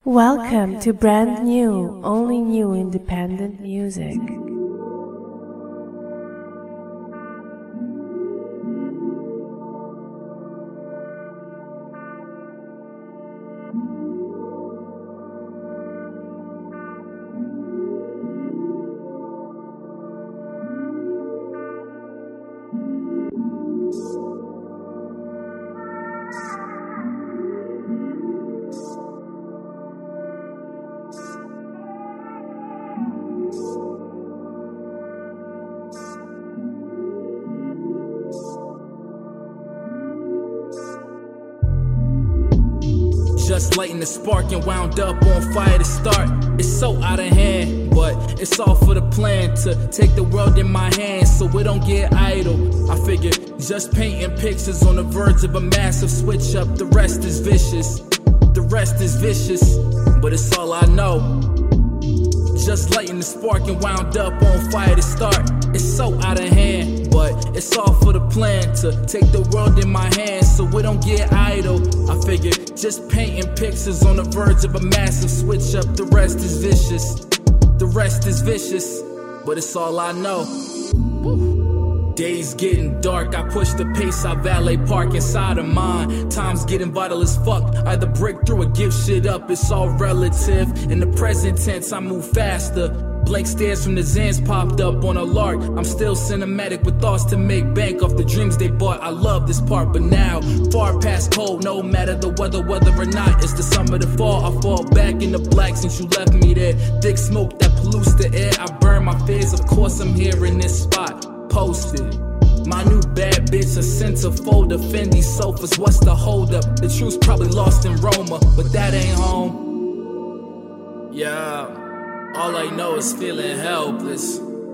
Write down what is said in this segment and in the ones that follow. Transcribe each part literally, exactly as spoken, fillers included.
Welcome to brand new, only new independent music. Just lighting the spark and wound up on fire to start. It's so out of hand, but it's all for the plan to take the world in my hands so we don't get idle. I figure just painting pictures on the verge of a massive switch up. The rest is vicious, the rest is vicious, but it's all I know. Just lighting the spark and wound up on fire to start. It's so out of hand, but it's all for the plan to take the world in my hands so we don't get idle. I figure just painting pictures on the verge of a massive switch up. The rest is vicious, the rest is vicious, but it's all I know. Woo. Days getting dark, I push the pace, I valet park inside of mine. Time's getting vital as fuck, either break through or give shit up. It's all relative, in the present tense I move faster. Blank stares from the Zans popped up on a lark. I'm still cinematic with thoughts to make bank off the dreams they bought. I love this part, but now far past cold. No matter the weather, whether or not it's the summer, the fall, I fall back in the black since you left me there. Thick smoke that pollutes the air. I burn my fears. Of course I'm here in this spot, posted. My new bad bitch, a centerfold of Fendi sofas. What's the hold up? The truth's probably lost in Roma, but that ain't home. Yeah. All I know is feeling helpless,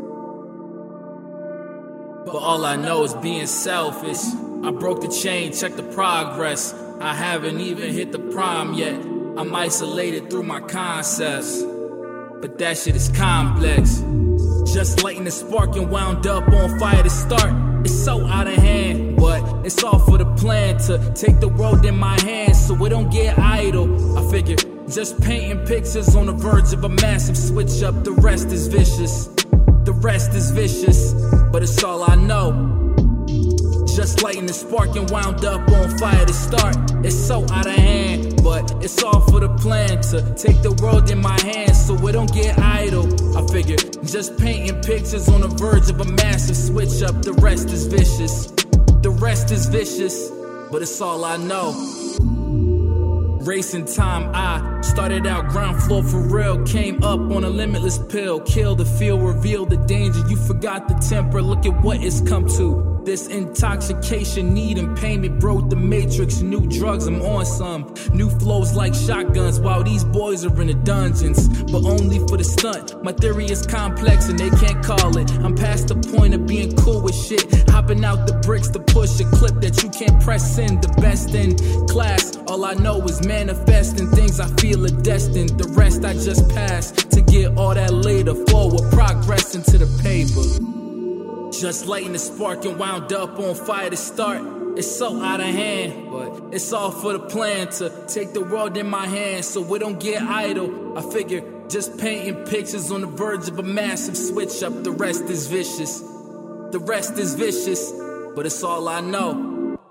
but all I know is being selfish. I broke the chain, check the progress. I haven't even hit the prime yet. I'm isolated through my concepts, but that shit is complex. Just lighting the spark and wound up on fire to start. It's so out of hand, but it's all for the plan to take the world in my hands so we don't get idle. I figure just painting pictures on the verge of a massive switch up. The rest is vicious, the rest is vicious, but it's all I know. Just lighting the spark and wound up on fire to start. It's so out of hand, but it's all for the plan to take the world in my hands so we don't get idle. I figure just painting pictures on the verge of a massive switch up. The rest is vicious, the rest is vicious, but it's all I know. Racing time, I started out ground floor for real. Came up on a limitless pill. Kill the feel, reveal the danger. You forgot the temper, look at what it's come to. This intoxication, need and payment broke the matrix. New drugs, I'm on some. New flows like shotguns while these boys are in the dungeons, but only for the stunt. My theory is complex and they can't call it. I'm past the point of being cool with shit. Hopping out the bricks to push a clip that you can't press in. The best in class, all I know is manifesting things I feel are destined. The rest I just pass to get all that later. Forward progress into the paper. Just lighting the spark and wound up on fire to start. It's so out of hand, but it's all for the plan to take the world in my hands so we don't get idle. I figure just painting pictures on the verge of a massive switch up. The rest is vicious, the rest is vicious, but it's all I know.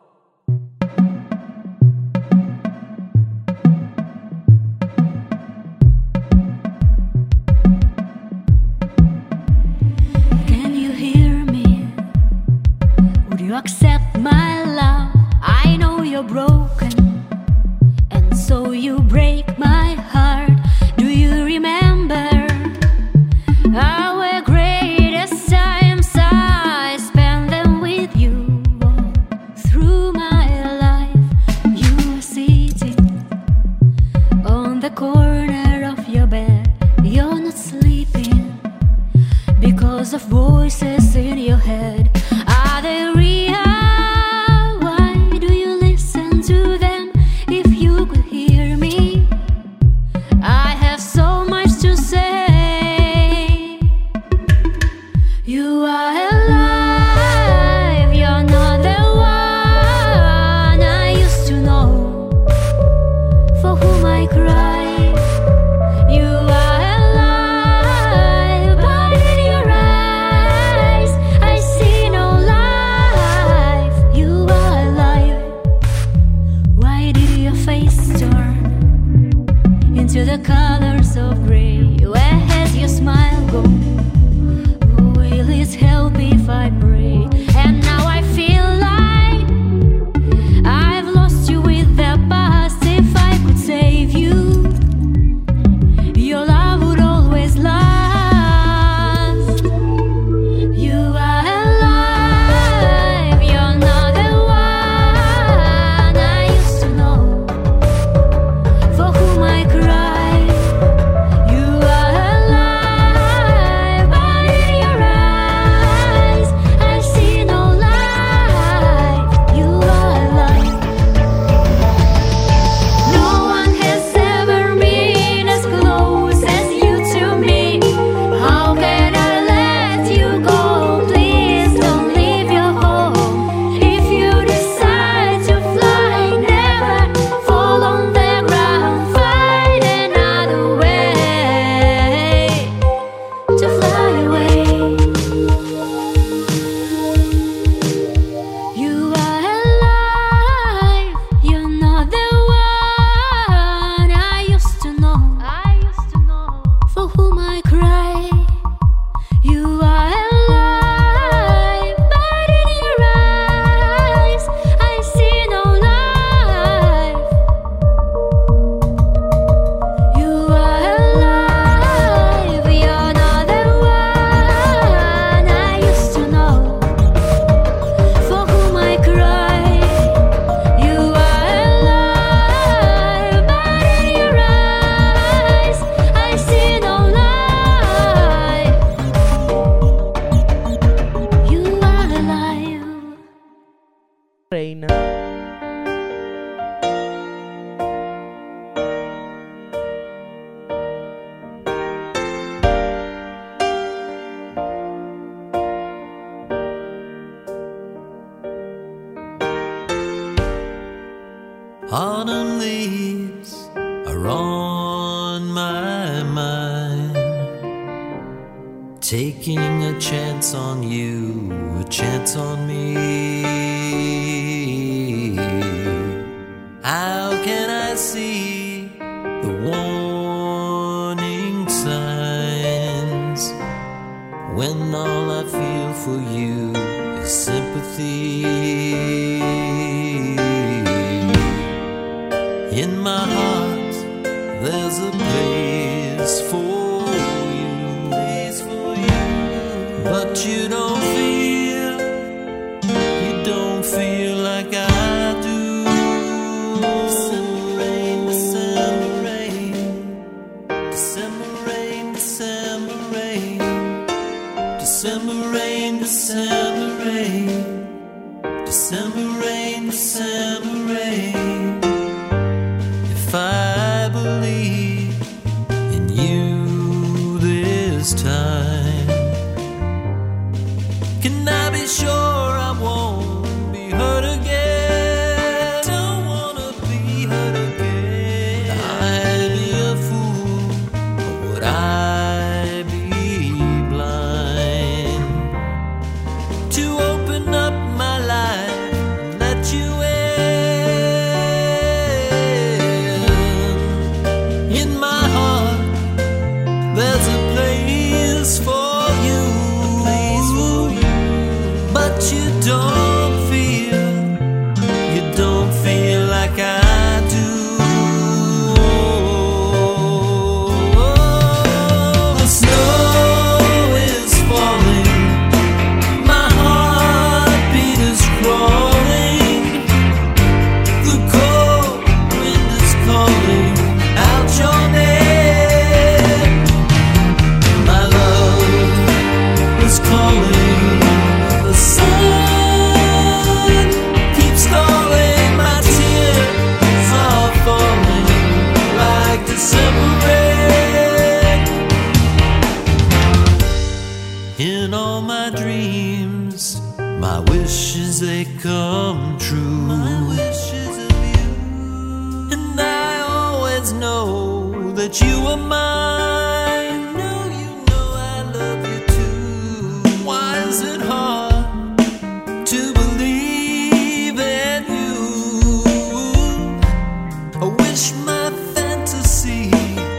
Accept my love, I know you're broken, and so you break my heart. Do you remember our greatest times? I spent them with you through my life. You were seated on the corner of your bed. You're not sleeping because of voices in your head. Are they real? For whom I cry, to the colors of gray. Where has your smile gone? Will it help if I pray? And now I feel like I've lost you with the past. If I could save you, your love would always last. You are alive, you're not the one I used to know, for whom I cry. You are alive, but in your eyes I see no light. You are alive. No one has ever been as close as you to me. How can I let you go? Please don't leave your home. If you decide to fly, never fall on the ground. Find another way to fly away. You are alive, you're not the one I used to know, I used to know, for whom I cry. You are alive, but in your eyes I see no life. You are alive, you're not the one I used to know, for whom I cry. You are alive, but in your eyes I see no light. You are alive. Reina. Autumn leaves are on my mind, taking a chance on you, a chance on me. How can I see the warning signs when all I feel for you is sympathy? In my heart, there's a place for you, place for you. But you don't feel, you don't feel like I do. December rain, December rain, December rain, December rain, December rain, December rain, December rain, December rain. If I believe in you this time, can I be sure I won't be hurt again? Don't wanna be hurt again. I'd be a fool, or would I be blind to open up my life and let you in? In my heart, there's a place for you, place for you. But you don't feel, you don't feel like I do. The snow is falling, my heartbeat is crawling, the cold wind is calling out your name. My love is calling, the sun keeps calling, my tears are falling like December rain. In all my dreams, my wishes they come true. My wishes of you. And I always know that you are mine. Know you know I love you too. Why is it hard to believe in you? I wish my fantasy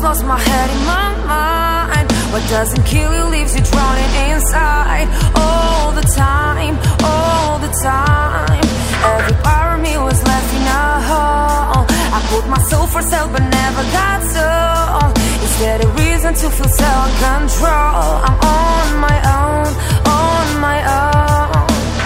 lost my head in my mind. What doesn't kill you leaves you drowning inside. All the time, all the time. Every part of me was left in a hole. I put myself for sale but never got sold. Is there a reason to feel self-control? I'm on my own, on my own.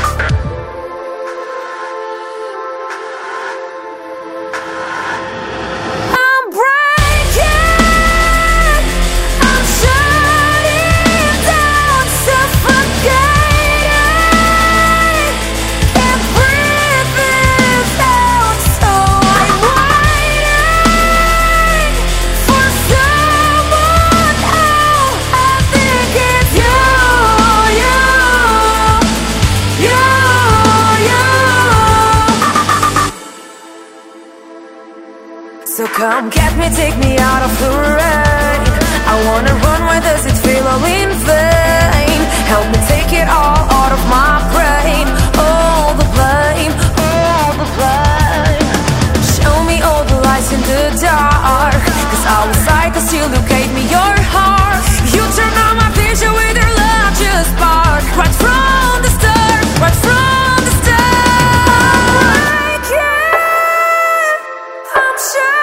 So come get me, take me out of the rain. I wanna run, why does it feel all in vain? Help me take it all out of my brain. All the blame, all the blame. Show me all the lies in the dark, cause I was sight and still you gave me your heart. You turned on my vision with your love just spark. Right from the start, right from the start. I'm sure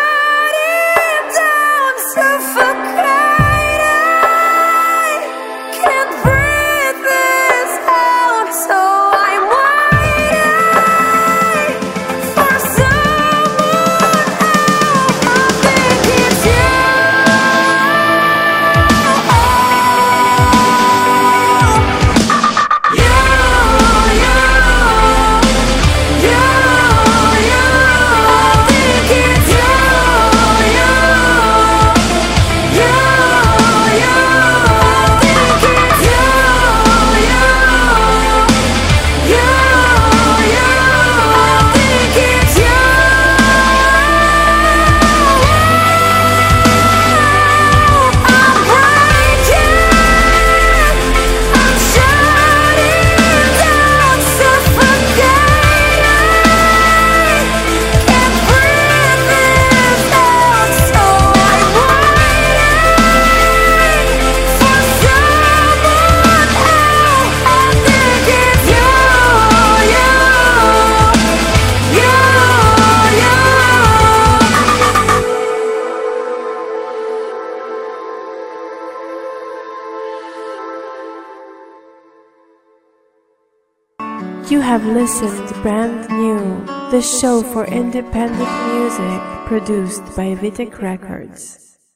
You have listened to Brand New, the show for independent music produced by Vitek Records.